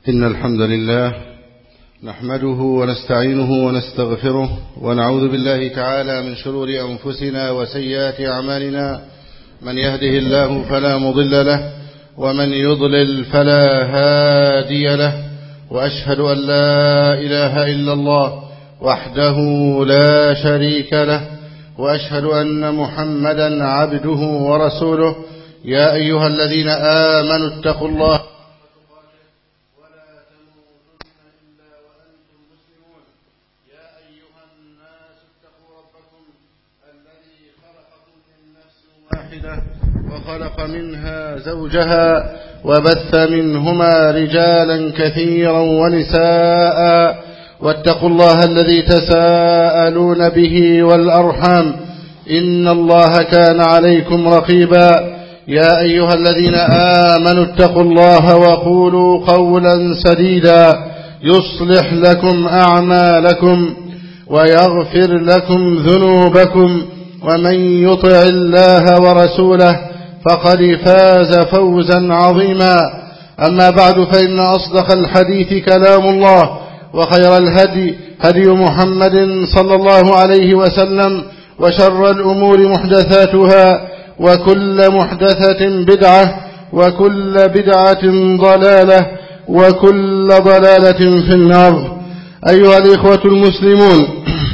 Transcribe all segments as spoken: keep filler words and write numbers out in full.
إن الحمد لله نحمده ونستعينه ونستغفره ونعوذ بالله تعالى من شرور أنفسنا وسيئات أعمالنا. من يهده الله فلا مضل له ومن يضلل فلا هادي له، وأشهد أن لا إله إلا الله وحده لا شريك له، وأشهد أن محمدا عبده ورسوله. يا أيها الذين آمنوا اتقوا الله وخلق منها زوجها وبث منهما رجالا كثيرا ونساء، واتقوا الله الذي تساءلون به والأرحام إن الله كان عليكم رقيبا. يا أيها الذين آمنوا اتقوا الله وقولوا قولا سديدا يصلح لكم أعمالكم ويغفر لكم ذنوبكم، ومن يطع الله ورسوله فقد فاز فوزا عظيما. أما بعد، فإن أصدق الحديث كلام الله، وخير الهدي هدي محمد صلى الله عليه وسلم، وشر الأمور محدثاتها، وكل محدثة بدعة، وكل بدعة ضلالة، وكل ضلالة في النار. أيها الإخوة المسلمون،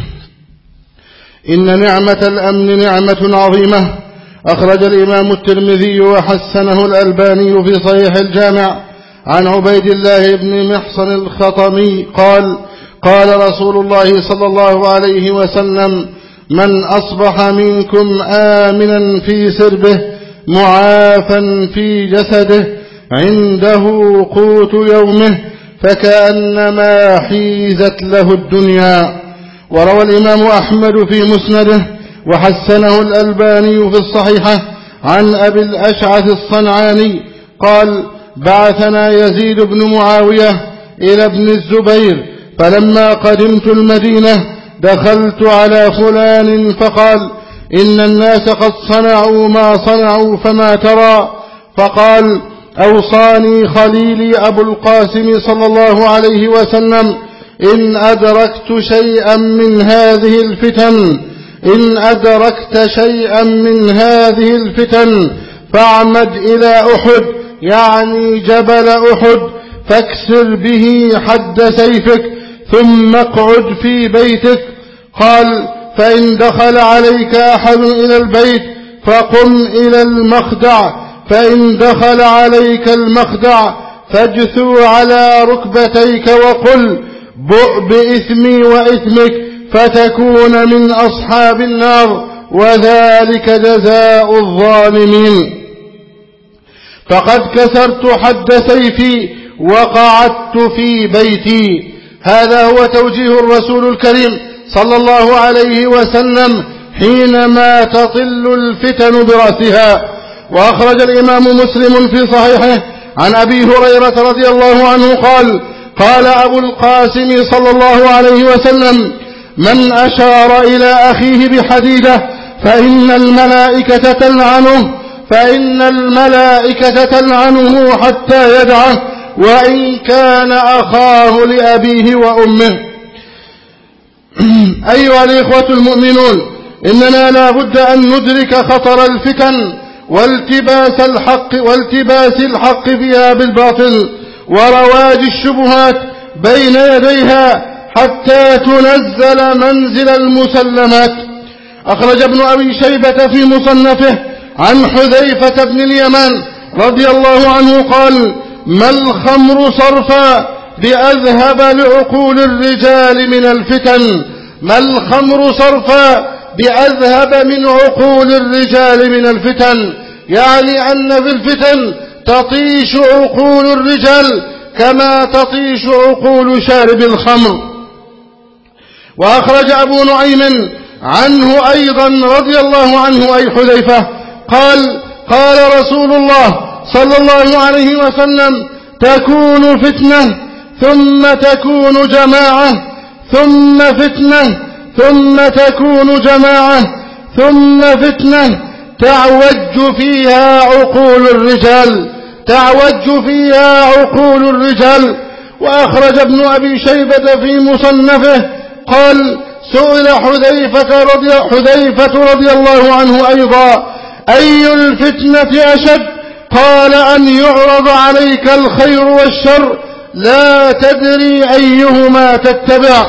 إن نعمة الأمن نعمة عظيمة. أخرج الإمام الترمذي وحسنه الألباني في صحيح الجامع عن عبيد الله بن محصن الخطمي قال: قال رسول الله صلى الله عليه وسلم: من أصبح منكم آمنا في سربه معافا في جسده عنده قوت يومه فكأنما حيزت له الدنيا. وروى الإمام أحمد في مسنده وحسنه الألباني في الصحيحة عن أبي الأشعث الصنعاني قال: بعثنا يزيد بن معاوية إلى ابن الزبير، فلما قدمت المدينة دخلت على فلان فقال: إن الناس قد صنعوا ما صنعوا فما ترى؟ فقال: أوصاني خليلي أبو القاسم صلى الله عليه وسلم: إن أدركت شيئا من هذه الفتن إن أدركت شيئا من هذه الفتن فاعمد إلى أحد، يعني جبل أحد، فاكسر به حد سيفك ثم اقعد في بيتك. قال: فإن دخل عليك أحد إلى البيت فقم إلى المخدع، فإن دخل عليك المخدع فاجثو على ركبتيك وقل: بؤ بإثمي وإثمك فتكون من أصحاب النار، وذلك جزاء الظالمين. فقد كسرت حد سيفي وقعدت في بيتي. هذا هو توجيه الرسول الكريم صلى الله عليه وسلم حينما تطل الفتن برأسها. وأخرج الإمام مسلم في صحيحه عن أبي هريرة رضي الله عنه قال: قال أبو القاسم صلى الله عليه وسلم: من أشار إلى أخيه بحديدة فإن الملائكة تلعنه فإن الملائكة تلعنه حتى يدعه، وإن كان أخاه لأبيه وأمه. أيها الإخوة المؤمنون، إننا لا بد أن ندرك خطر الفتن والتباس الحق والتباس الحق فيها بالباطل ورواج الشبهات بين يديها حتى تنزل منزل المسلمات. أخرج ابن أبي شيبة في مصنفه عن حذيفة بن اليمان رضي الله عنه قال: ما الخمر صرفا بأذهب لعقول الرجال من الفتن ما الخمر صرفا بأذهب من عقول الرجال من الفتن، يعني أن في الفتن تطيش عقول الرجال كما تطيش عقول شارب الخمر. وأخرج أبو نعيم عنه أيضا رضي الله عنه أي حذيفة قال: قال رسول الله صلى الله عليه وسلم: تكون فتنة ثم تكون جماعة ثم فتنة ثم تكون جماعة ثم فتنة تعوج فيها عقول الرجال تعوج فيها عقول الرجال وأخرج ابن أبي شيبة في مصنفه قال سئل حذيفة رضي, حذيفة رضي الله عنه أيضا أي الفتنة أشد؟ قال أن يعرض عليك الخير والشر لا تدري أيهما تتبع.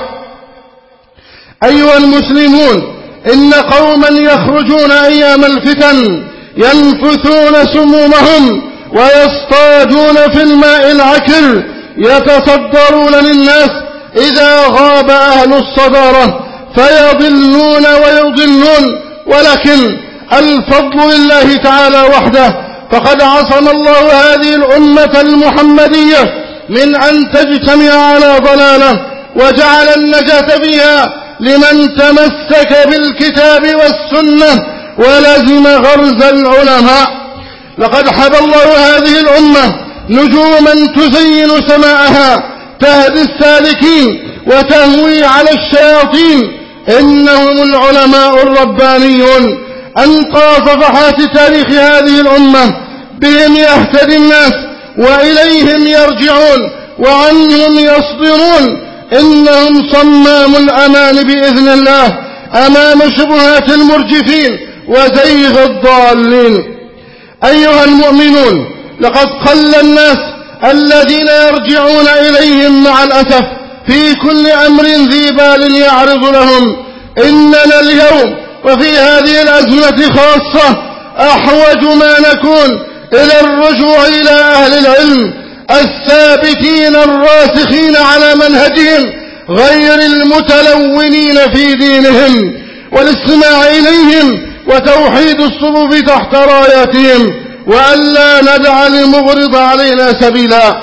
أيها المسلمون، إن قوما يخرجون أيام الفتن ينفثون سمومهم ويصطادون في الماء العكر يتصدرون للناس إذا غاب أهل الصدارة فيضلون ويضلون، ولكن الفضل لله تعالى وحده، فقد عصم الله هذه الأمة المحمدية من أن تجتمع على ضلالة، وجعل النجاة فيها لمن تمسك بالكتاب والسنة ولزم غرز العلماء. لقد حبى الله هذه الأمة نجوما تزين سماءها تهدي السالكين وتهوي على الشياطين، إنهم العلماء الربانيون. أنقى صفحات تاريخ هذه الأمة بهم يهتدي الناس وإليهم يرجعون وعنهم يصدرون، إنهم صمام الأمان بإذن الله أمام شبهات المرجفين وزيغ الضالين. أيها المؤمنون، لقد قل الناس الذين يرجعون إليهم مع الأسف في كل أمر ذي بال يعرض لهم. إننا اليوم وفي هذه الأزمة خاصة أحوج ما نكون إلى الرجوع إلى أهل العلم الثابتين الراسخين على منهجهم غير المتلونين في دينهم، والاستماع إليهم وتوحيد الصفوف تحت راياتهم، وألا ندع للمغرض علينا سبيلا.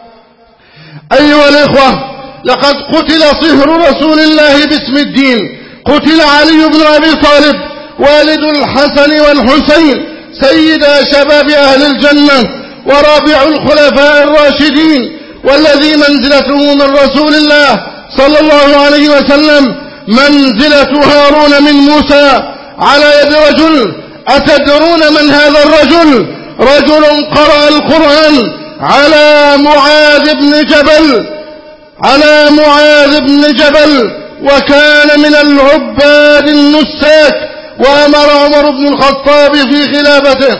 أيها الإخوة، لقد قتل صهر رسول الله باسم الدين، قتل علي بن أبي طالب والد الحسن والحسين سيدا شباب أهل الجنة ورابع الخلفاء الراشدين، والذي منزلته من رسول الله صلى الله عليه وسلم منزلة هارون من موسى على يد رجل. أتدرون من هذا الرجل؟ رجل قرأ القرآن على معاذ بن جبل على معاذ بن جبل وكان من العباد النساك، وأمر عمر بن الخطاب في خلافته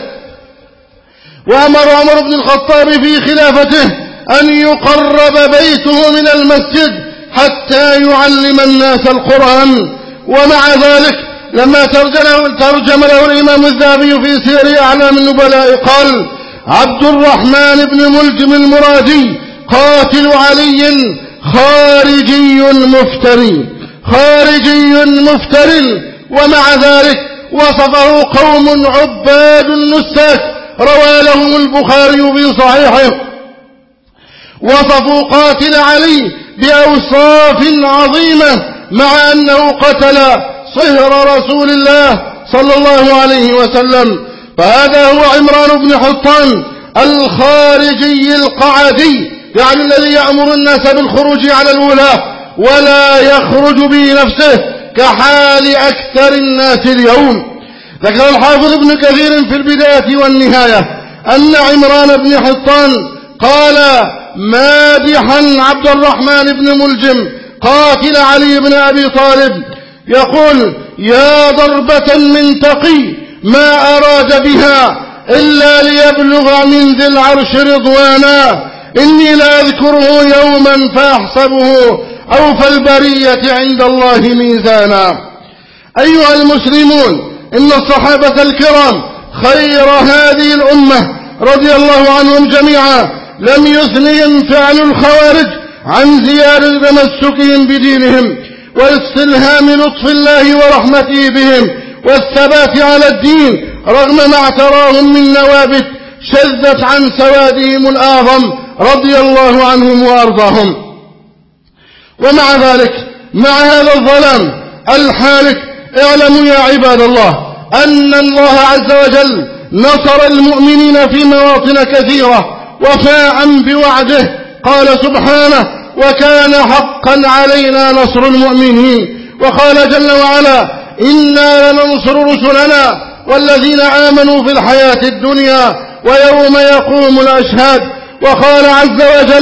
وأمر عمر بن الخطاب في خلافته أن يقرب بيته من المسجد حتى يعلم الناس القرآن. ومع ذلك لما ترجم له الإمام الذهبي في سير أعلام النبلاء قال عبد الرحمن بن ملجم المرادي قاتل علي خارجي مفتري خارجي مفتري. ومع ذلك وصفه قوم عباد النساك روى لهم البخاري في صحيحه، وصفوا قاتل علي بأوصاف عظيمة مع أنه قتل صهر رسول الله صلى الله عليه وسلم. فهذا هو عمران بن حطان الخارجي القعدي، يعني الذي يأمر الناس بالخروج على الولاة ولا يخرج به نفسه كحال أكثر الناس اليوم. ذكر الحافظ ابن كثير في البداية والنهاية أن عمران بن حطان قال مادحا عبد الرحمن بن ملجم قاتل علي بن أبي طالب يقول يا ضربة من تقي ما أراد بها إلا ليبلغ من ذي العرش رضوانا، إني لا أذكره يوما فأحسبه أوفى البرية عند الله ميزانا. أيها المسلمون، إن الصحابة الكرام خير هذه الأمة رضي الله عنهم جميعا لم يثنهم فعل الخوارج عن زيادة تمسكهم بدينهم واستلهام لطف الله ورحمته بهم والثبات على الدين رغم ما اعتراهم من نوابت شذت عن سوادهم الأعظم رضي الله عنهم وأرضاهم. ومع ذلك مع هذا الظلام الحالك اعلموا يا عباد الله أن الله عز وجل نصر المؤمنين في مواطن كثيرة وفاء بوعده. قال سبحانه وكان حقا علينا نصر المؤمنين، وقال جل وعلا إنا لننصر رسلنا والذين آمنوا في الحياة الدنيا ويوم يقوم الأشهاد. وقال عز وجل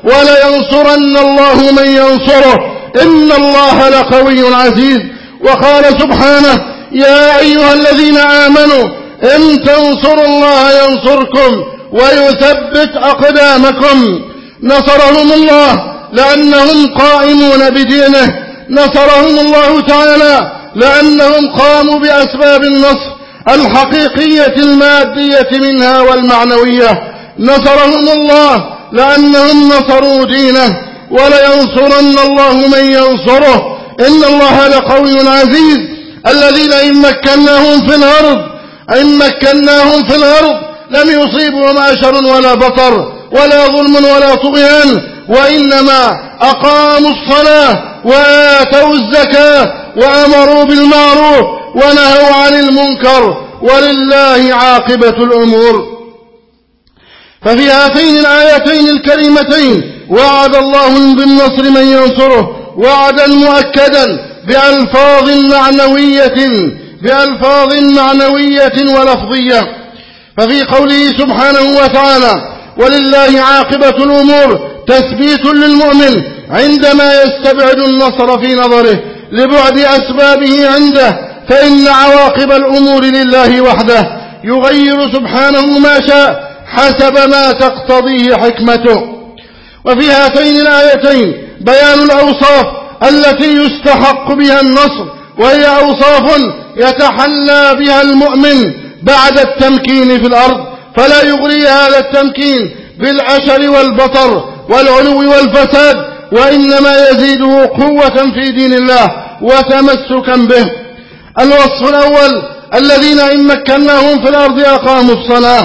ولينصرن الله من ينصره إن الله لقوي عزيز. وقال سبحانه يا أيها الذين آمنوا إن تنصروا الله ينصركم ويثبت أقدامكم. نصرهم الله لأنهم قائمون بدينه، نصرهم الله تعالى لأنهم قاموا بأسباب النصر الحقيقية المادية منها والمعنوية. نصرهم الله لأنهم نصروا دينه، ولينصرن الله من ينصره إن الله لقوي عزيز. الذين إن مكناهم في الأرض إن مكناهم في الأرض لم يصيبهم أشر ولا بطر ولا ظلم ولا طغيان، وإنما أقاموا الصلاة وآتوا الزكاة وأمروا بالمعروف ونهوا عن المنكر، ولله عاقبة الأمور. ففي هاتين الآيتين الكريمتين وعد الله بالنصر من ينصره وعدا مؤكدا بألفاظ معنوية بألفاظ معنوية ولفظية. ففي قوله سبحانه وتعالى ولله عاقبة الأمور تثبيت للمؤمن عندما يستبعد النصر في نظره لبعد أسبابه عنده، فإن عواقب الأمور لله وحده يغير سبحانه ما شاء حسب ما تقتضيه حكمته. وفي هاتين الآيتين بيان الأوصاف التي يستحق بها النصر، وهي أوصاف يتحلى بها المؤمن بعد التمكين في الأرض، فلا يغري هذا التمكين بالعشر والبطر والعلو والفساد، وإنما يزيده قوة في دين الله وتمسكا به. الوصف الأول الذين إن مكناهم في الأرض أقاموا الصلاة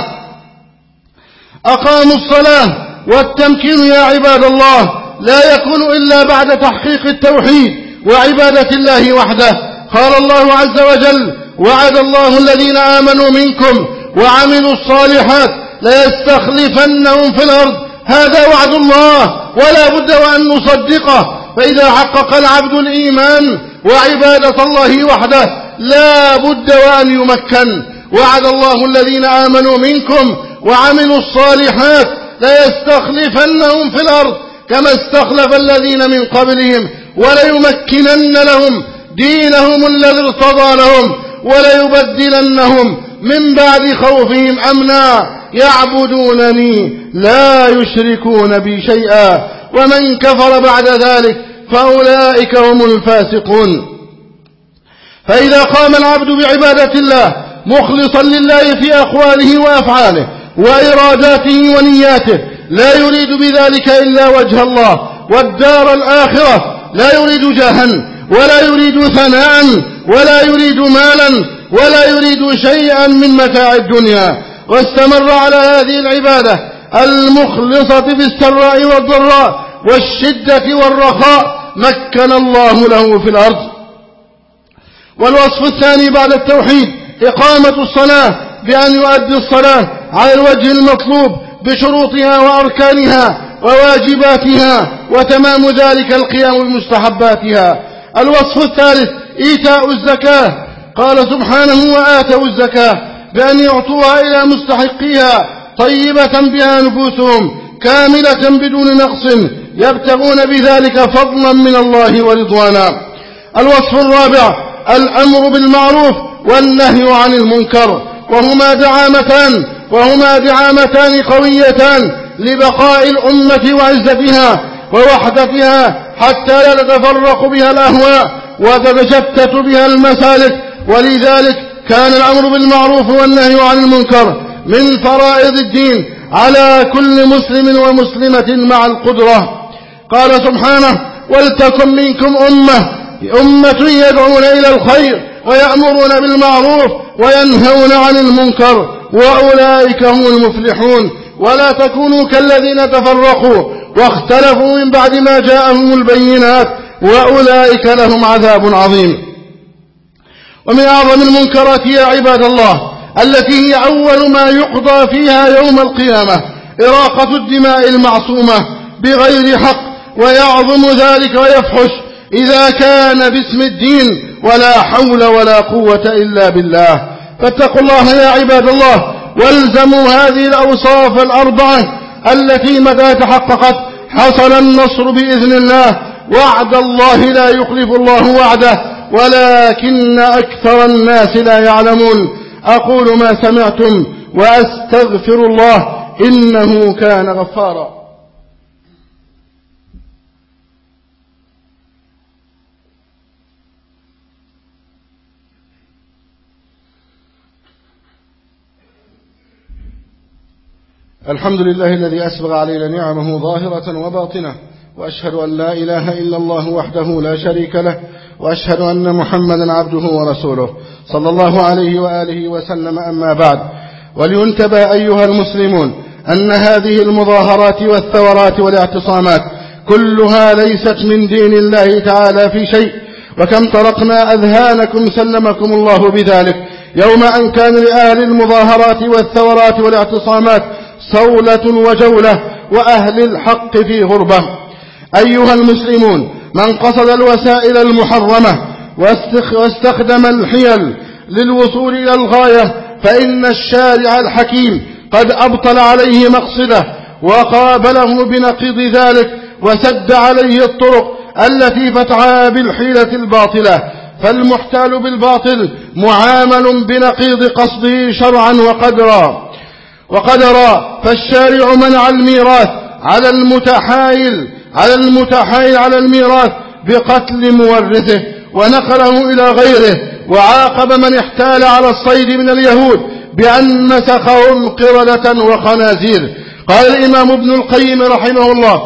أقاموا الصلاة والتمكين يا عباد الله لا يكون إلا بعد تحقيق التوحيد وعبادة الله وحده. قال الله عز وجل وعد الله الذين آمنوا منكم وعملوا الصالحات ليستخلفنهم في الأرض. هذا وعد الله ولا بد وأن نصدقه، فإذا حقق العبد الإيمان وعبادة الله وحده لا بد وأن يمكن. وعد الله الذين آمنوا منكم وعملوا الصالحات ليستخلفنهم في الأرض كما استخلف الذين من قبلهم وليمكنن لهم دينهم الذي ارتضى لهم وليبدلنهم من بعد خوفهم أمنا يعبدونني لا يشركون بي شيئا ومن كفر بعد ذلك فأولئك هم الفاسقون. فإذا قام العبد بعبادة الله مخلصا لله في أقواله وأفعاله وإراداته ونياته لا يريد بذلك إلا وجه الله والدار الآخرة، لا يريد جاها ولا يريد ثناء ولا يريد مالا ولا يريد شيئا من متاع الدنيا، واستمر على هذه العبادة المخلصة في السراء والضراء والشدة والرخاء مكن الله له في الأرض. والوصف الثاني بعد التوحيد إقامة الصلاة بأن يؤدي الصلاة على الوجه المطلوب بشروطها وأركانها وواجباتها، وتمام ذلك القيام بمستحباتها. الوصف الثالث إيتاء الزكاة. قال سبحانه وآتوا الزكاة بأن يعطوها إلى مستحقيها طيبة بها نفوسهم كاملة بدون نقص يبتغون بذلك فضلا من الله ورضوانا. الوصف الرابع الأمر بالمعروف والنهي عن المنكر، وهما دعامتان وهما دعامتان قويتان لبقاء الأمة وعزتها ووحدتها حتى لا تتفرق بها الأهواء وتتشتت بها المسالك. ولذلك كان الأمر بالمعروف والنهي عن المنكر من فرائض الدين على كل مسلم ومسلمة مع القدرة. قال سبحانه ولتكن منكم أمة أمة يدعون إلى الخير ويأمرون بالمعروف وينهون عن المنكر وأولئك هم المفلحون. ولا تكونوا كالذين تفرقوا واختلفوا من بعد ما جاءهم البينات وأولئك لهم عذاب عظيم. ومن أعظم المنكرات يا عباد الله التي هي أول ما يقضى فيها يوم القيامة إراقة الدماء المعصومة بغير حق، ويعظم ذلك ويفحش إذا كان باسم الدين ولا حول ولا قوة إلا بالله. فاتقوا الله يا عباد الله والزموا هذه الأوصاف الأربعة التي متى تحققت حصل النصر بإذن الله. وعد الله لا يخلف الله وعده، ولكن أكثر الناس لا يعلمون. أقول ما سمعتم وأستغفر الله إنه كان غفارا. الحمد لله الذي أسبغ علينا نعمه ظاهرة وباطنة، وأشهد أن لا إله إلا الله وحده لا شريك له، وأشهد أن محمدا عبده ورسوله صلى الله عليه وآله وسلم. أما بعد، ولينتبه أيها المسلمون أن هذه المظاهرات والثورات والاعتصامات كلها ليست من دين الله تعالى في شيء، وكم طرقنا أذهانكم سلمكم الله بذلك يوم أن كان لأهل المظاهرات والثورات والاعتصامات صولة وجولة، وأهل الحق في غربة. أيها المسلمون، من قصد الوسائل المحرمة واستخدم الحيل للوصول إلى الغاية فإن الشارع الحكيم قد أبطل عليه مقصده، وقابله بنقيض ذلك، وسد عليه الطرق التي فتحها بالحيلة الباطلة. فالمحتال بالباطل معامل بنقيض قصده شرعا وقدرا وقدرا فالشارع منع الميراث على المتحايل على المتحايل على الميراث بقتل مورثه ونقله إلى غيره، وعاقب من احتال على الصيد من اليهود بأن مسخهم قردة وخنازير. قال الإمام ابن القيم رحمه الله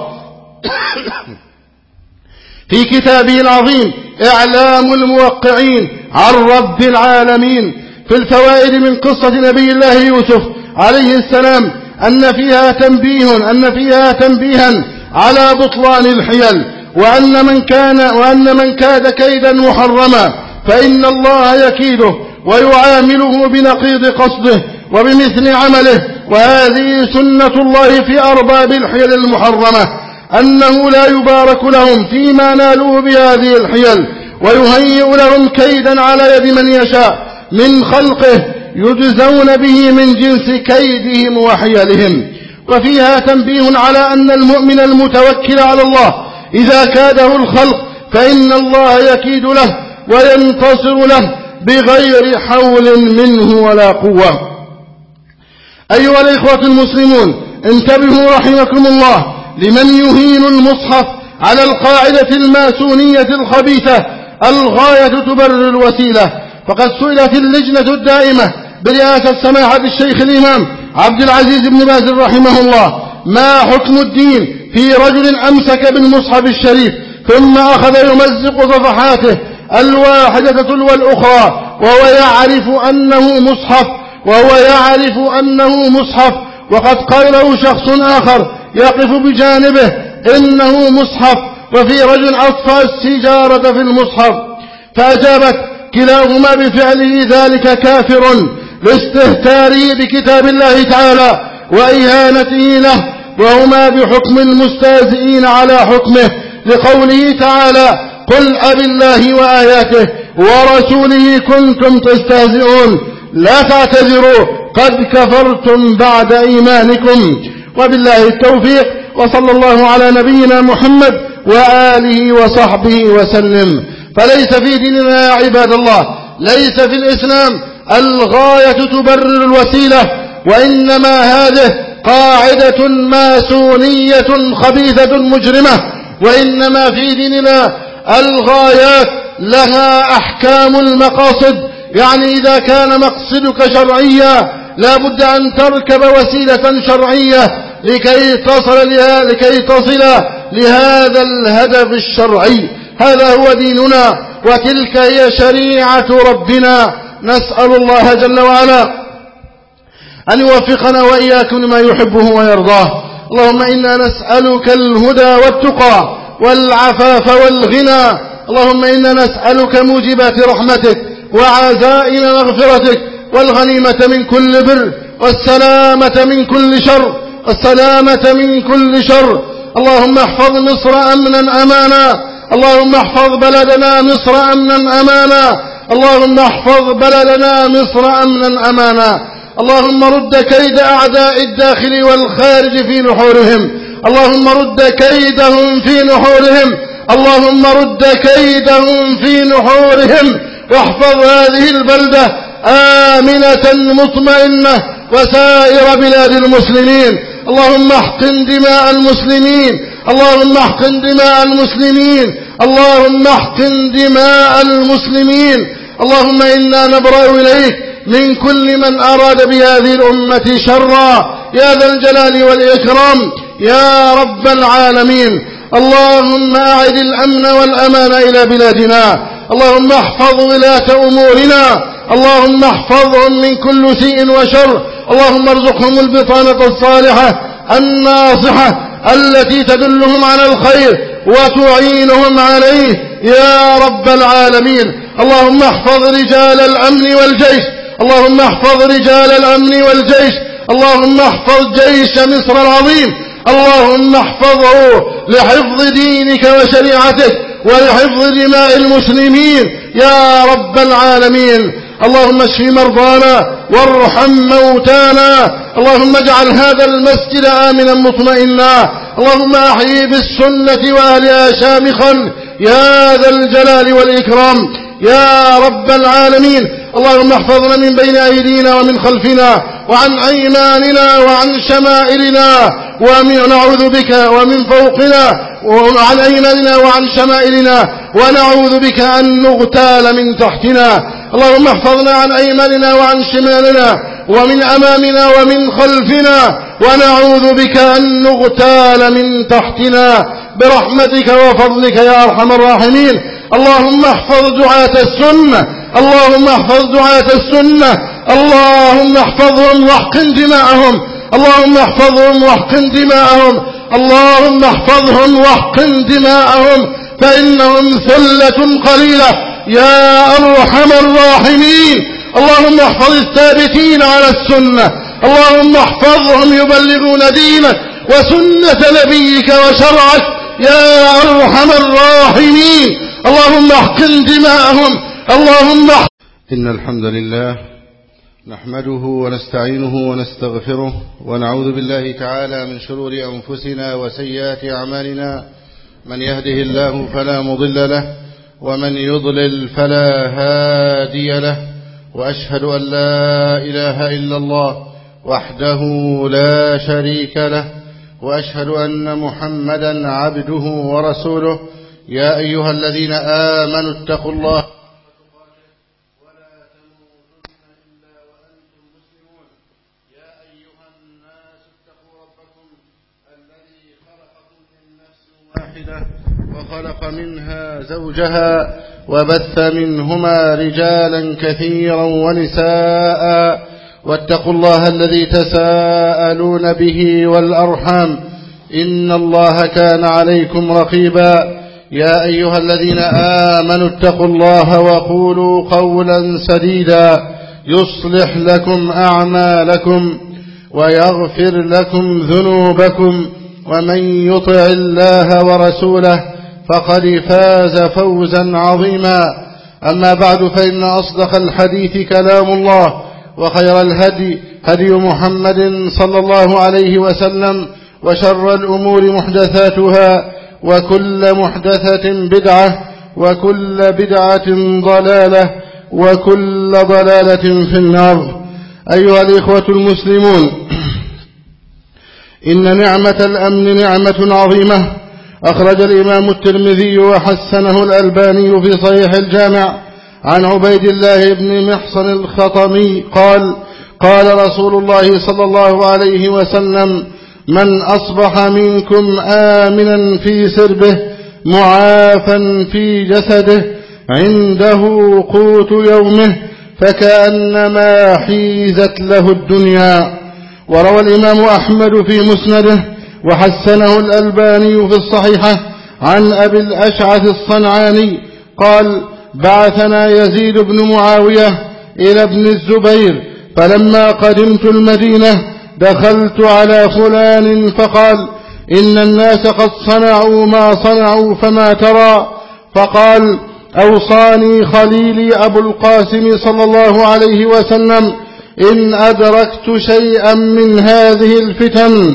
في كتابه العظيم إعلام الموقعين عن رب العالمين في الفوائد من قصة نبي الله يوسف عليه السلام أن فيها تنبيه أن فيها تنبيها على بطلان الحيل، وأن من كان وأن من كاد كيدا محرما فإن الله يكيده ويعامله بنقيض قصده وبمثل عمله. وهذه سنة الله في أرباب الحيل المحرمة، أنه لا يبارك لهم فيما نالوه بهذه الحيل، ويهيئ لهم كيدا على يد من يشاء من خلقه يجزون به من جنس كيدهم وحيلهم. وفيها تنبيه على أن المؤمن المتوكل على الله إذا كاده الخلق فإن الله يكيد له وينتصر له بغير حول منه ولا قوة. أيها الإخوة المسلمون، انتبهوا رحمكم الله لمن يهين المصحف على القاعدة الماسونية الخبيثة الغاية تبرر الوسيلة. فقد سئلت اللجنة الدائمة برئاسة سماحة الشيخ الإمام عبد العزيز بن باز رحمه الله ما حكم الدين في رجل أمسك بالمصحف الشريف ثم أخذ يمزق صفحاته الواحدة تلو الأخرى وهو يعرف أنه مصحف وهو يعرف أنه مصحف وقد قال له شخص آخر يقف بجانبه إنه مصحف، وفي رجل أطفأ السجارة في المصحف، فأجابت كلاهما بفعله ذلك كافر لاستهتاره بكتاب الله تعالى وإهانته له، وهما بحكم المستهزئين على حكمه، لقوله تعالى قل أبالله وآياته ورسوله كنتم تستهزئون لا تعتذروا قد كفرتم بعد إيمانكم. وبالله التوفيق، وصلى الله على نبينا محمد وآله وصحبه وسلم. فليس في ديننا يا عباد الله، ليس في الإسلام الغاية تبرر الوسيلة، وإنما هذه قاعدة ماسونية خبيثة مجرمة، وإنما في ديننا الغايات لها أحكام المقاصد. يعني إذا كان مقصدك شرعيا لا بد أن تركب وسيلة شرعية لكي تصل لها لكي تصل لهذا الهدف الشرعي. هذا هو ديننا وتلك هي شريعة ربنا. نسأل الله جل وعلا أن يوفقنا وإياكم لما يحبه ويرضاه. اللهم إنا نسألك الهدى والتقى والعفاف والغنى. اللهم إنا نسألك موجبات رحمتك وعزائم مغفرتك والغنيمة من كل بر والسلامة من كل شر والسلامة من كل شر. اللهم احفظ مصر أمنا أمانا. اللهم احفظ بلدنا مصر أمنا أمانا. اللهم احفظ بلدنا مصر أمنا أمانا. اللهم رد كيد أعداء الداخل والخارج في نحورهم. اللهم رد كيدهم في نحورهم اللهم رد كيدهم في نحورهم واحفظ هذه البلدة آمنة مطمئنة وسائر بلاد المسلمين. اللهم احقن دماء المسلمين اللهم احقن دماء المسلمين اللهم احقن دماء المسلمين. اللهم إنا نبرأ إليك من كل من أراد بهذه الأمة شرا يا ذا الجلال والإكرام يا رب العالمين. اللهم أعد الأمن والأمان إلى بلادنا. اللهم احفظ ولاة أمورنا. اللهم احفظهم من كل سيء وشر. اللهم ارزقهم البطانة الصالحة الناصحة التي تدلهم على الخير وتعينهم عليه يا رب العالمين. اللهم احفظ رجال الأمن والجيش اللهم احفظ رجال الأمن والجيش اللهم احفظ جيش مصر العظيم. اللهم احفظه لحفظ دينك وشريعتك ولحفظ دماء المسلمين يا رب العالمين. اللهم اشف مرضانا وارحم موتانا. اللهم اجعل هذا المسجد آمنا مطمئنا. اللهم احيي بالسنة وأهلها شامخا يا ذا الجلال والإكرام يا رب العالمين. اللهم احفظنا من بين أيدينا ومن خلفنا وعن أيماننا وعن شمائلنا ونعوذ بك ومن فوقنا وعن أيماننا وعن شمائلنا ونعوذ بك أن نغتال من تحتنا. اللهم احفظنا عن أيماننا وعن شمالنا ومن أمامنا ومن خلفنا ونعوذ بك أن نغتال من تحتنا برحمتك وفضلك يا أرحم الراحمين. اللهم احفظ دعاة السنة اللهم احفظ دعاة السنة اللهم احفظهم واحقن دماءهم اللهم احفظهم واحقن دماءهم اللهم احفظهم واحقن دماءهم فإنهم ثلة قليلة يا أرحم الراحمين. اللهم احفظ الثابتين على السنة اللهم احفظهم يبلغون دينك وسنة نبيك وشرعك يا أرحم الراحمين. اللهم احقن دماءهم اللهم احقن. إن الحمد لله نحمده ونستعينه ونستغفره ونعوذ بالله تعالى من شرور أنفسنا وسيئات أعمالنا. من يهده الله فلا مضل له ومن يضلل فلا هادي له. وأشهد أن لا إله إلا الله وحده لا شريك له وأشهد أن محمدا عبده ورسوله. يا أيها الذين آمنوا اتقوا الله ولا تموتن إلا وأنتم مسلمون. يا أيها الناس اتقوا ربكم الذي خلقكم من نفس واحدة وخلق منها زوجها وبث منهما رجالا كثيرا ونساء واتقوا الله الذي تساءلون به والأرحام إن الله كان عليكم رقيبا. يا أيها الذين آمنوا اتقوا الله وقولوا قولا سديدا يصلح لكم أعمالكم ويغفر لكم ذنوبكم ومن يطع الله ورسوله فقد فاز فوزا عظيما. أما بعد فإن أصدق الحديث كلام الله وخير الهدي هدي محمد صلى الله عليه وسلم وشر الأمور محدثاتها وكل محدثة بدعة وكل بدعة ضلالة وكل ضلالة في النار. أيها الإخوة المسلمون، إن نعمة الأمن نعمة عظيمة. أخرج الإمام الترمذي وحسنه الألباني في صحيح الجامع عن عبيد الله بن محصن الخطمي قال: قال رسول الله صلى الله عليه وسلم: من أصبح منكم آمنا في سربه معافا في جسده عنده قوت يومه فكأنما حيزت له الدنيا. وروى الإمام أحمد في مسنده وحسنه الألباني في الصحيحة عن أبي الأشعث الصنعاني قال: بعثنا يزيد بن معاوية إلى ابن الزبير، فلما قدمت المدينة دخلت على فلان فقال: إن الناس قد صنعوا ما صنعوا فما ترى؟ فقال: أوصاني خليلي أبو القاسم صلى الله عليه وسلم: إن أدركت شيئا من هذه الفتن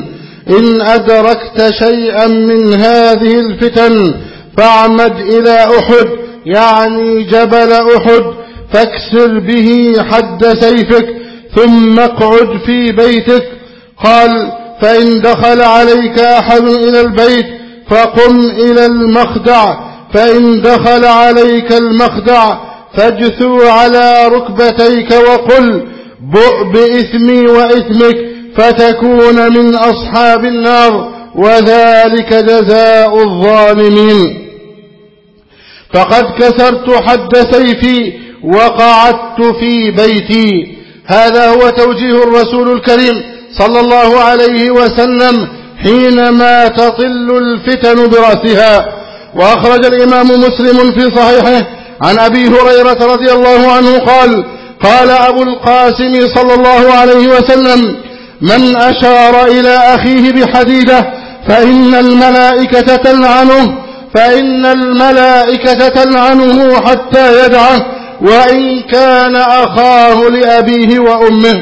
إن أدركت شيئا من هذه الفتن فاعمد إلى أحد، يعني جبل أحد، فاكسر به حد سيفك ثم اقعد في بيتك. قال: فإن دخل عليك أحد إلى البيت فقم إلى المخدع، فإن دخل عليك المخدع فاجثو على ركبتيك وقل: بؤ بإثمي وإثمك فتكون من أصحاب النار، وذلك جزاء الظالمين. فقد كسرت حد سيفي وقعدت في بيتي. هذا هو توجيه الرسول الكريم صلى الله عليه وسلم حينما تطل الفتن برأسها. وأخرج الإمام مسلم في صحيحه عن أبي هريرة رضي الله عنه قال: قال أبو القاسم صلى الله عليه وسلم: من أشار إلى أخيه بحديدة فإن الملائكة تلعنه فإن الملائكة تلعنه حتى يدعه وإن كان أخاه لأبيه وأمه.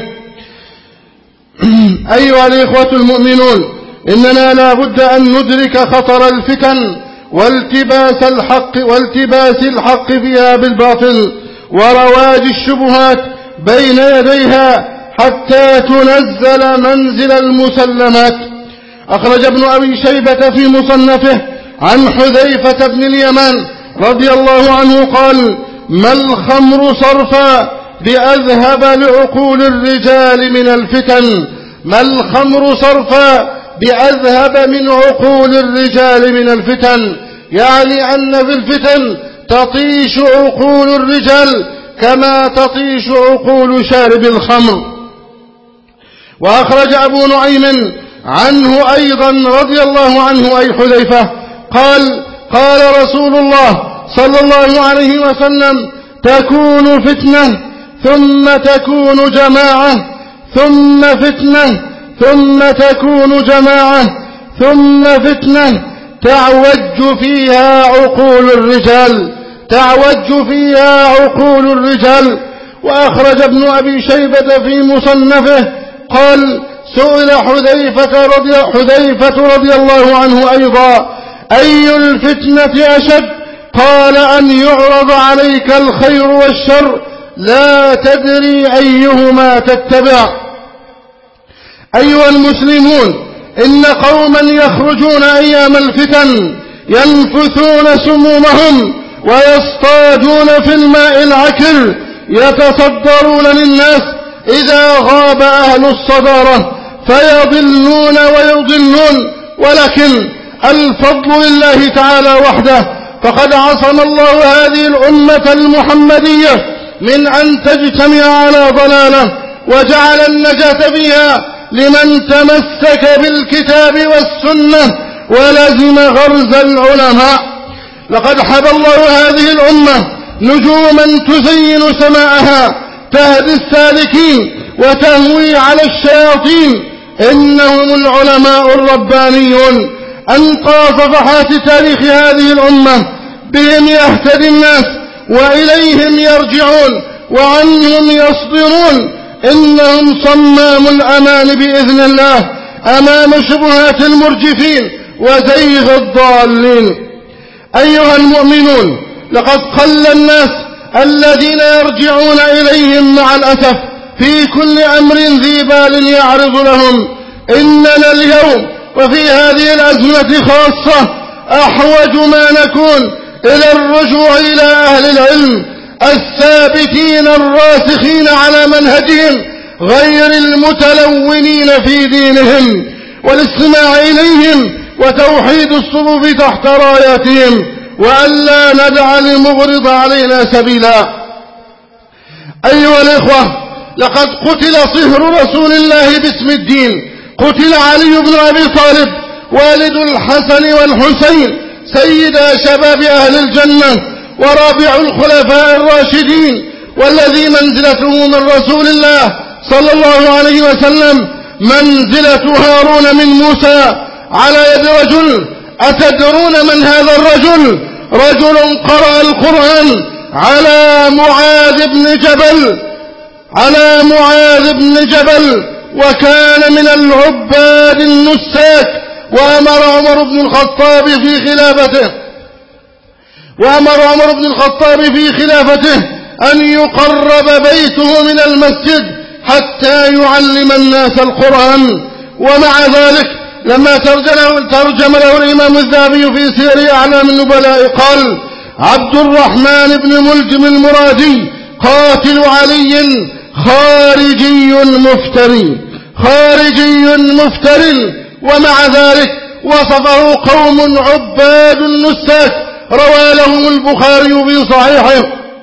أيها الإخوة المؤمنون، إننا لا بد أن ندرك خطر الفتن والتباس الحق والتباس الحق فيها بالباطل ورواج الشبهات بين يديها حتى تنزل منزل المسلمات. أخرج ابن أبي شيبة في مصنفه عن حذيفة بن اليمان رضي الله عنه قال: ما الخمر صرفا بأذهب لعقول الرجال من الفتن ما الخمر صرفا بأذهب من عقول الرجال من الفتن، يعني أن في الفتن تطيش عقول الرجال كما تطيش عقول شارب الخمر. وأخرج أبو نعيم عنه أيضا رضي الله عنه أي حذيفة قال: قال رسول الله صلى الله عليه وسلم: تكون فتنة ثم تكون جماعة ثم فتنة ثم تكون جماعة ثم فتنة تعوج فيها عقول الرجال تعوج فيها عقول الرجال. وأخرج ابن أبي شيبة في مصنفه قال: سئل حذيفة رضي, حذيفة رضي الله عنه أيضا: أي الفتنة أشد؟ قال: أن يعرض عليك الخير والشر لا تدري أيهما تتبع. أيها المسلمون، إن قوما يخرجون أيام الفتن ينفثون سمومهم ويصطادون في الماء العكر يتصدرون للناس إذا غاب أهل الصدارة فيضلون ويضلون، ولكن الفضل لله تعالى وحده، فقد عصم الله هذه الأمة المحمدية من أن تجتمع على ضلالة وجعل النجاة فيها لمن تمسك بالكتاب والسنة ولزم غرز العلماء. لقد حبى الله هذه الأمة نجوما تزين سماءها تهدي السالكين وتهوي على الشياطين، إنهم العلماء الربانيون. أنقى صفحات تاريخ هذه الأمة بهم يهتدي الناس وإليهم يرجعون وعنهم يصدرون، إنهم صمام الأمان بإذن الله أمام شبهات المرجفين وزيغ الضالين. أيها المؤمنون، لقد قل الناس الذين يرجعون إليهم مع الأسف في كل أمر ذي بال يعرض لهم. إننا اليوم وفي هذه الأزمة خاصة أحوج ما نكون إلى الرجوع إلى أهل العلم الثابتين الراسخين على منهجهم غير المتلونين في دينهم، والاستماع إليهم وتوحيد الصفوف تحت راياتهم، وألا ندع لمغرض علينا سبيلا. أيها الإخوة، لقد قتل صهر رسول الله باسم الدين، قتل علي بن أبي طالب والد الحسن والحسين سيدا شباب أهل الجنة ورابع الخلفاء الراشدين، والذي منزلته من رسول الله صلى الله عليه وسلم منزلة هارون من موسى على يد رجل. أتدرون من هذا الرجل؟ رجل قرأ القرآن على معاذ بن جبل على معاذ بن جبل وكان من العباد النساك. وأمر عمر بن الخطاب في خلافته وأمر عمر بن الخطاب في خلافته أن يقرب بيته من المسجد حتى يعلم الناس القرآن. ومع ذلك لما ترجم له الإمام الذهبي في سير أعلام النبلاء قال: عبد الرحمن بن ملجم المرادي قاتل علي خارجي مفتري خارجي مفتري. ومع ذلك وصفه قوم عباد النساك روى لهم البخاري في صحيحه،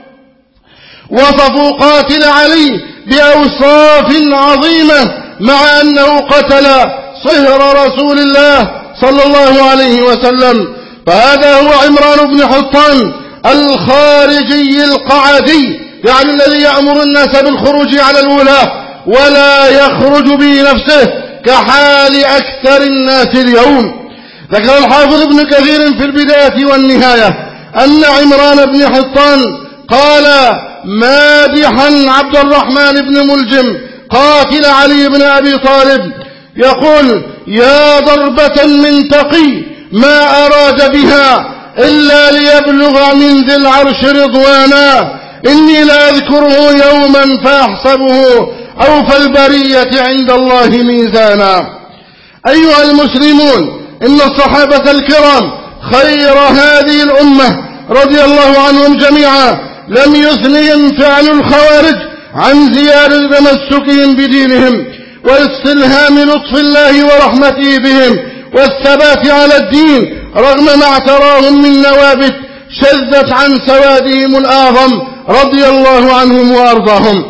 وصفوا قاتل علي بأوصاف عظيمة مع أنه قتل صهر رسول الله صلى الله عليه وسلم. فهذا هو عمران بن حطان الخارجي القعدي، يعني الذي يأمر الناس بالخروج على الولاة ولا يخرج بنفسه كحال أكثر الناس اليوم. ذكر الحافظ ابن كثير في البداية والنهاية أن عمران بن حطان قال مادحا عبد الرحمن بن ملجم قاتل علي بن أبي طالب، يقول: يا ضربة من تقي ما أراد بها إلا ليبلغ من ذي العرش رضوانا، إني لا أذكره يوما فأحسبه أوفى البرية عند الله ميزانا. أيها المسلمون، إن الصحابة الكرام خير هذه الأمة رضي الله عنهم جميعا لم يثنهم فعل الخوارج عن زيادة تمسكهم بدينهم واستلهام لطف الله ورحمته بهم والثبات على الدين رغم ما اعتراهم من نوابت شذت عن سوادهم الأعظم رضي الله عنهم وأرضاهم.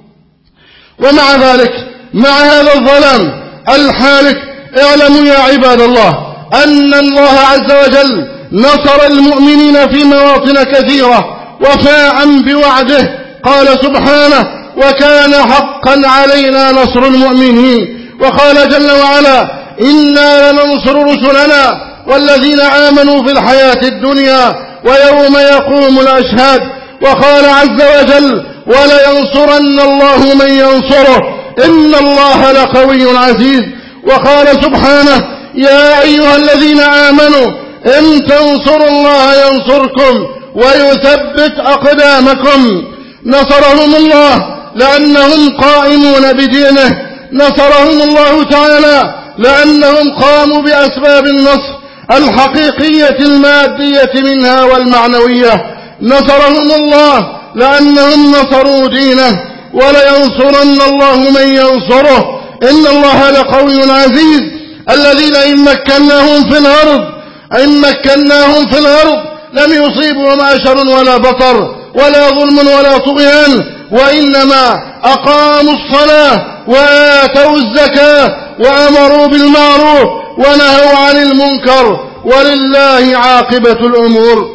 ومع ذلك مع هذا الظلام الحالك اعلموا يا عباد الله أن الله عز وجل نصر المؤمنين في مواطن كثيرة وفاء بوعده. قال سبحانه: وكان حقا علينا نصر المؤمنين. وقال جل وعلا: إنا لننصر رسلنا والذين آمنوا في الحياة الدنيا ويوم يقوم الأشهاد. وقال عز وجل: ولينصرن الله من ينصره إن الله لقوي عزيز. وقال سبحانه: يا أيها الذين آمنوا إن تنصروا الله ينصركم ويثبت أقدامكم. نصرهم الله لأنهم قائمون بدينه، نصرهم الله تعالى لأنهم قاموا بأسباب النصر الحقيقية المادية منها والمعنوية. نصرهم الله لأنهم نصروا دينه. ولينصرن الله من ينصره إن الله لقوي عزيز. الذين إن مكناهم في الأرض إن مكناهم في الأرض لم يصيبهم أشر ولا بطر ولا ظلم ولا طغيان، وإنما أقاموا الصلاة وآتوا الزكاة وأمروا بالمعروف ونهوا عن المنكر ولله عاقبة الأمور.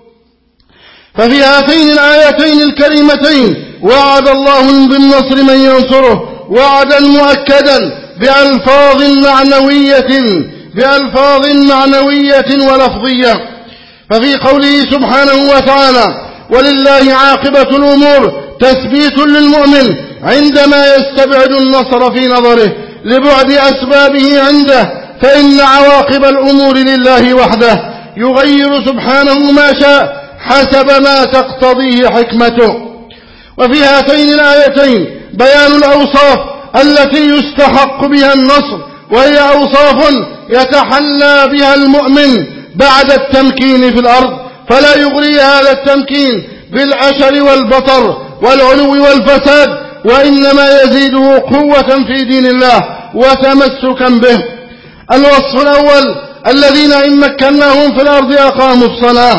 ففي هاتين الآيتين الكريمتين وعد الله بالنصر من ينصره وعدا مؤكدا بألفاظ معنوية بألفاظ معنوية ولفظية. ففي قوله سبحانه وتعالى: ولله عاقبة الأمور تثبيت للمؤمن عندما يستبعد النصر في نظره لبعد أسبابه عنده، فإن عواقب الأمور لله وحده يغير سبحانه ما شاء حسب ما تقتضيه حكمته. وفي هاتين الآيتين بيان الأوصاف التي يستحق بها النصر، وهي أوصاف يتحلى بها المؤمن بعد التمكين في الأرض، فلا يغري هذا التمكين بالعشر والبطر والعلو والفساد، وإنما يزيده قوة في دين الله وتمسكا به. الوصف الأول: الذين إن مكناهم في الأرض أقاموا الصلاة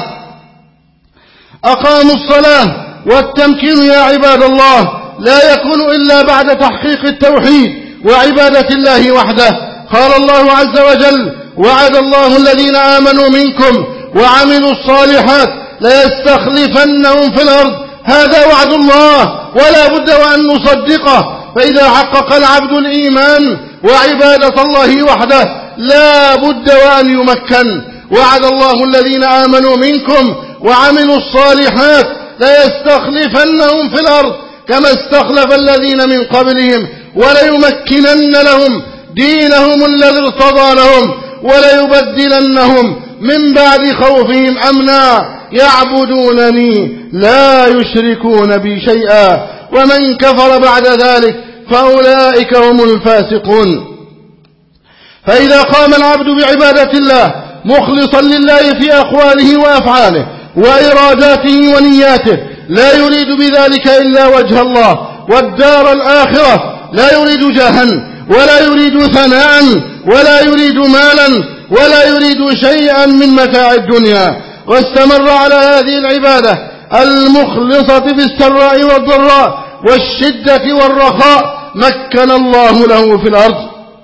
أقاموا الصلاة والتمكين يا عباد الله لا يكون إلا بعد تحقيق التوحيد وعبادة الله وحده. قال الله عز وجل: وعد الله الذين آمنوا منكم وعملوا الصالحات ليستخلفنهم في الأرض. هذا وعد الله ولا بد وأن نصدقه، فإذا حقق العبد الإيمان وعبادة الله وحده لا بد وأن يمكن. وعد الله الذين آمنوا منكم وعملوا الصالحات ليستخلفنهم في الأرض كما استخلف الذين من قبلهم وليمكنن لهم دينهم الذي ارتضى لهم وليبدلنهم من بعد خوفهم أمنا يعبدونني لا يشركون بي شيئا ومن كفر بعد ذلك فأولئك هم الفاسقون. فإذا قام العبد بعبادة الله مخلصا لله في أقواله وأفعاله وإراداته ونياته لا يريد بذلك إلا وجه الله والدار الآخرة، لا يريد جاها ولا يريد ثناء ولا يريد مالا ولا يريد شيئا من متاع الدنيا، واستمر على هذه العبادة المخلصة في السراء والضراء والشدة والرخاء مكن الله له في الأرض.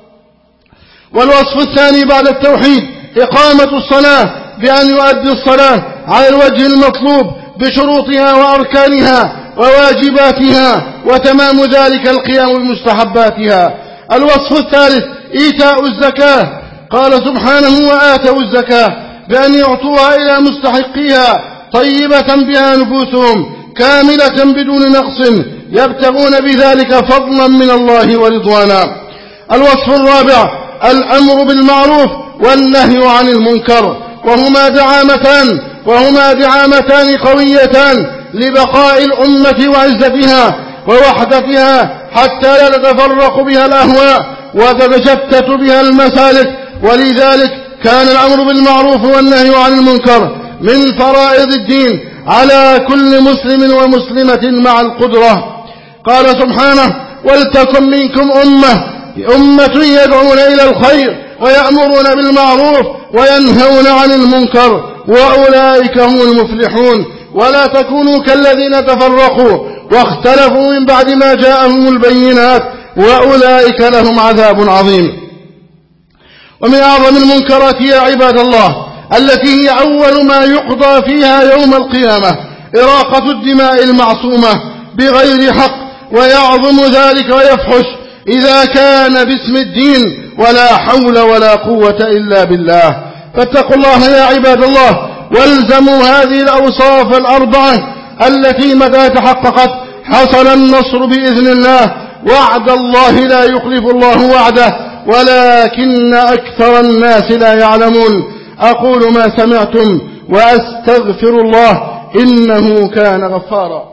والوصف الثاني بعد التوحيد إقامة الصلاة بأن يؤدي الصلاة على الوجه المطلوب بشروطها وأركانها وواجباتها، وتمام ذلك القيام بمستحباتها. الوصف الثالث إيتاء الزكاة، قال سبحانه وآتوا الزكاة بأن يعطوها إلى مستحقيها طيبة بها نفوسهم كاملة بدون نقص يبتغون بذلك فضلا من الله ورضوانا. الوصف الرابع الأمر بالمعروف والنهي عن المنكر، وهما دعامتان وهما دعامتان قويتان لبقاء الأمة وعزتها ووحدتها حتى لا تتفرق بها الأهواء وتتشتت بها المسالك. ولذلك كان الأمر بالمعروف والنهي عن المنكر من فرائض الدين على كل مسلم ومسلمة مع القدرة. قال سبحانه ولتكن منكم أمة أمة يدعون إلى الخير ويأمرون بالمعروف وينهون عن المنكر وأولئك هم المفلحون. ولا تكونوا كالذين تفرقوا واختلفوا من بعد ما جاءهم البينات وأولئك لهم عذاب عظيم. ومن أعظم المنكرات يا عباد الله التي هي أول ما يقضى فيها يوم القيامة إراقة الدماء المعصومة بغير حق، ويعظم ذلك ويفحش إذا كان باسم الدين ولا حول ولا قوة إلا بالله. فاتقوا الله يا عباد الله والزموا هذه الأوصاف الأربعة التي متى تحققت حصل النصر بإذن الله. وعد الله لا يخلف الله وعده ولكن أكثر الناس لا يعلمون. أقول ما سمعتم وأستغفر الله إنه كان غفارا.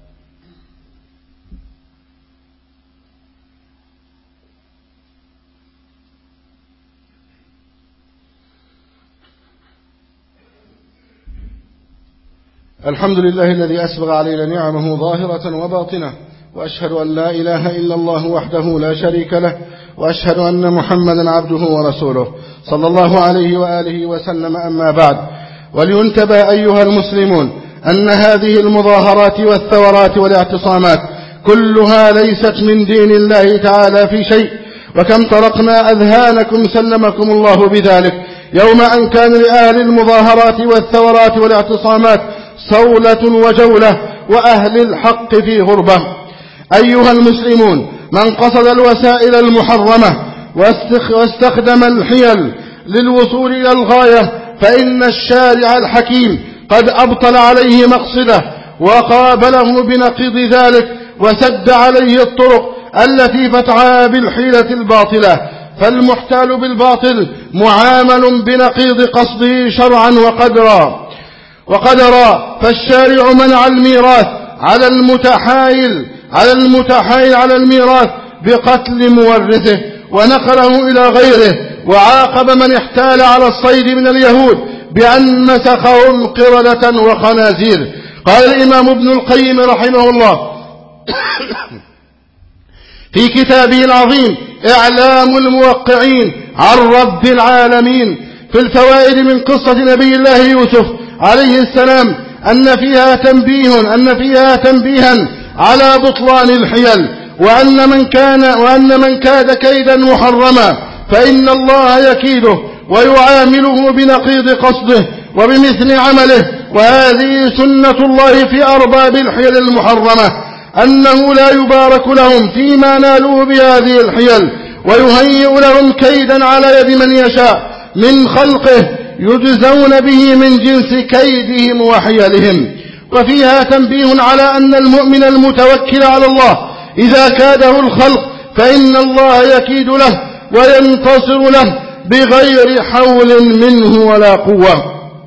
الحمد لله الذي أسبغ علينا نعمه ظاهرة وباطنة، وأشهد أن لا إله إلا الله وحده لا شريك له، وأشهد أن محمدا عبده ورسوله صلى الله عليه وآله وسلم. أما بعد، ولينتبه أيها المسلمون أن هذه المظاهرات والثورات والاعتصامات كلها ليست من دين الله تعالى في شيء، وكم طرقنا أذهانكم سلمكم الله بذلك يوم أن كان لأهل المظاهرات والثورات والاعتصامات صولة وجولة وأهل الحق في غربة. أيها المسلمون، من قصد الوسائل المحرمة واستخدم الحيل للوصول إلى الغاية فإن الشارع الحكيم قد أبطل عليه مقصده وقابله بنقيض ذلك وسد عليه الطرق التي فتحها بالحيلة الباطلة. فالمحتال بالباطل معامل بنقيض قصده شرعا وقدرا وقدرا فالشارع منع الميراث على المتحايل على المتحايل على الميراث بقتل مورثه ونقله إلى غيره، وعاقب من احتال على الصيد من اليهود بأن مسخهم قردة وخنازير. قال الإمام ابن القيم رحمه الله في كتابه العظيم إعلام الموقعين عن رب العالمين في الفوائد من قصة نبي الله يوسف عليه السلام أن فيها تنبيه أن فيها تنبيها على بطلان الحيل، وأن من كان وأن من كاد كيدا محرما فإن الله يكيده ويعامله بنقيض قصده وبمثل عمله. وهذه سنة الله في أرباب الحيل المحرمة أنه لا يبارك لهم فيما نالوه بهذه الحيل، ويهيئ لهم كيدا على يد من يشاء من خلقه يجزون به من جنس كيدهم وحيلهم. وفيها تنبيه على أن المؤمن المتوكل على الله إذا كاده الخلق فإن الله يكيد له وينتصر له بغير حول منه ولا قوة.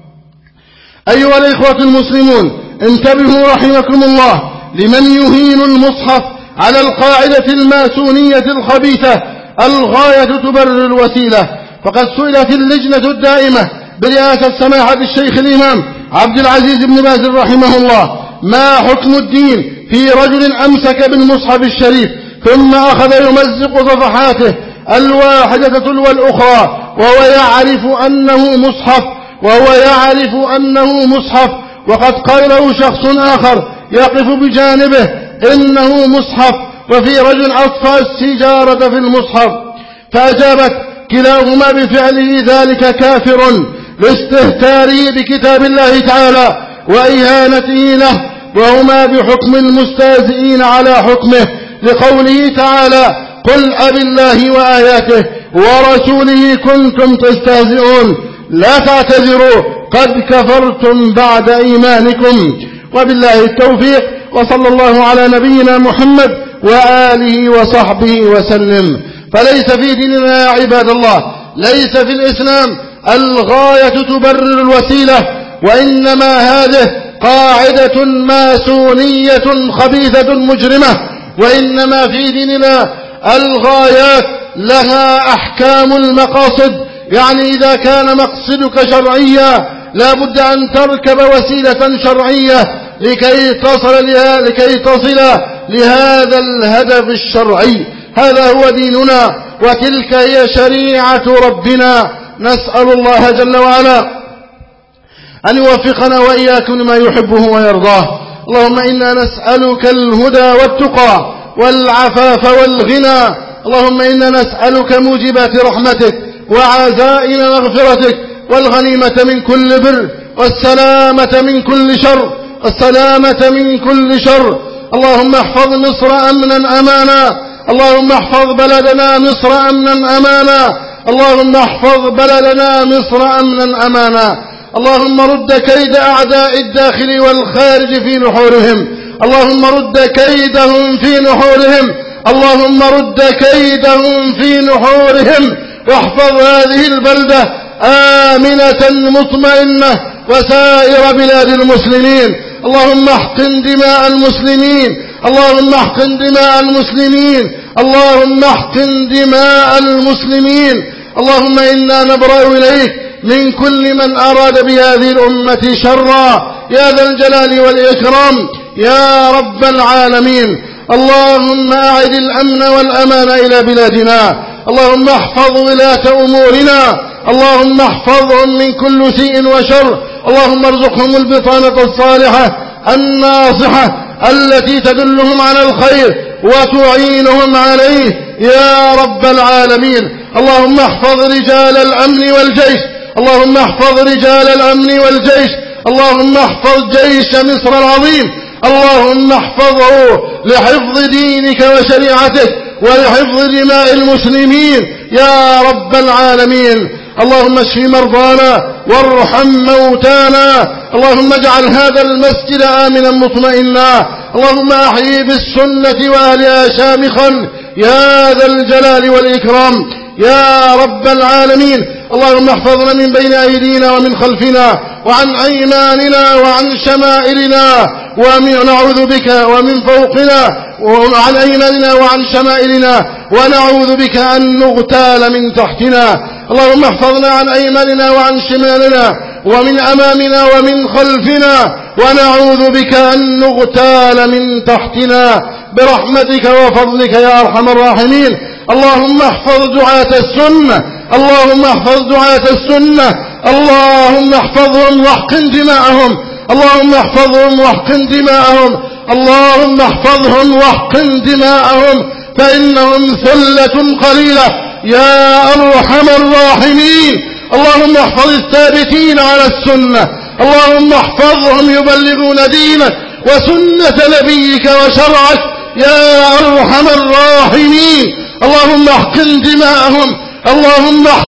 أيها الإخوة المسلمون، انتبهوا رحمكم الله لمن يهين المصحف على القاعدة الماسونية الخبيثة: الغاية تبرر الوسيلة. فقد سئلت اللجنة الدائمة برئاسة سماحة الشيخ الإمام عبد العزيز بن باز رحمه الله: ما حكم الدين في رجل أمسك بالمصحف الشريف ثم أخذ يمزق صفحاته الواحدة تلو الأخرى وهو يعرف أنه مصحف وهو يعرف أنه مصحف وقد قال له شخص آخر يقف بجانبه إنه مصحف، وفي رجل أطفأ السجارة في المصحف. فأجابت كلاهما بفعله ذلك كافر لاستهتاره بكتاب الله تعالى وإهانته له، وهما بحكم المستهزئين على حكمه، لقوله تعالى: قل أبالله وآياته ورسوله كنتم تستهزئون لا تعتذروا قد كفرتم بعد إيمانكم. وبالله التوفيق، وصلى الله على نبينا محمد وآله وصحبه وسلم. فليس في ديننا يا عباد الله، ليس في الإسلام الغاية تبرر الوسيلة، وإنما هذه قاعدة ماسونية خبيثة مجرمة. وإنما في ديننا الغايات لها أحكام المقاصد، يعني إذا كان مقصدك شرعيا لا بد أن تركب وسيلة شرعية لكي تصل لها لكي تصل لهذا الهدف الشرعي. هذا هو ديننا وتلك هي شريعة ربنا. نسأل الله جل وعلا أن يوفقنا وإياكم لما يحبه ويرضاه. اللهم إنا نسألك الهدى والتقى والعفاف والغنى. اللهم إنا نسألك موجبات رحمتك وعزائم مغفرتك والغنيمة من كل بر والسلامة من كل شر السلامة من كل شر. اللهم احفظ مصر أمنا أمانا. اللهم احفظ بلدنا مصر أمنا أمانا. اللهم احفظ بلدنا مصر أمنا أمانا. اللهم رد كيد أعداء الداخل والخارج في نحورهم. اللهم رد كيدهم في نحورهم. اللهم رد كيدهم في نحورهم، واحفظ هذه البلدة آمنة مطمئنة وسائر بلاد المسلمين. اللهم احقن دماء المسلمين. اللهم احقن دماء المسلمين. اللهم احقن دماء المسلمين. اللهم إنا نبرأ إليك من كل من أراد بهذه الأمة شرا يا ذا الجلال والإكرام يا رب العالمين. اللهم أعد الأمن والأمان إلى بلادنا. اللهم احفظ ولاة أمورنا. اللهم احفظهم من كل سيء وشر. اللهم ارزقهم البطانة الصالحة الناصحة التي تدلهم على الخير وتعينهم عليه يا رب العالمين. اللهم احفظ رجال الأمن والجيش. اللهم احفظ رجال الأمن والجيش. اللهم احفظ جيش مصر العظيم. اللهم احفظه لحفظ دينك وشريعتك ولحفظ دماء المسلمين يا رب العالمين. اللهم اشف مرضانا وارحم موتانا. اللهم اجعل هذا المسجد آمنا مطمئنا. اللهم احيي بالسنة وأهلها شامخا يا ذا الجلال والإكرام يا رب العالمين. اللهم احفظنا من بين أيدينا ومن خلفنا وعن أيماننا وعن شمائلنا، ونعوذ بك ومن فوقنا وعن أيماننا وعن شمائلنا، ونعوذ بك أن نغتال من تحتنا. اللهم احفظنا عن أيماننا وعن شمالنا ومن أمامنا ومن خلفنا، ونعوذ بك أن نغتال من تحتنا برحمتك وفضلك يا أرحم الراحمين. اللهم احفظ دعاة السنة. اللهم احفظ دعاة السنة. اللهم احفظهم واحقن دماءهم. اللهم احفظهم واحقن دماءهم. اللهم احفظهم واحقن دماءهم فإنهم ثلة قليلة يا أرحم الراحمين. اللهم احفظ الثابتين على السنة. اللهم احفظهم يبلغون دينك وسنة نبيك وشرعك يا أرحم الراحمين. اللهم احقن دماءهم. اللهم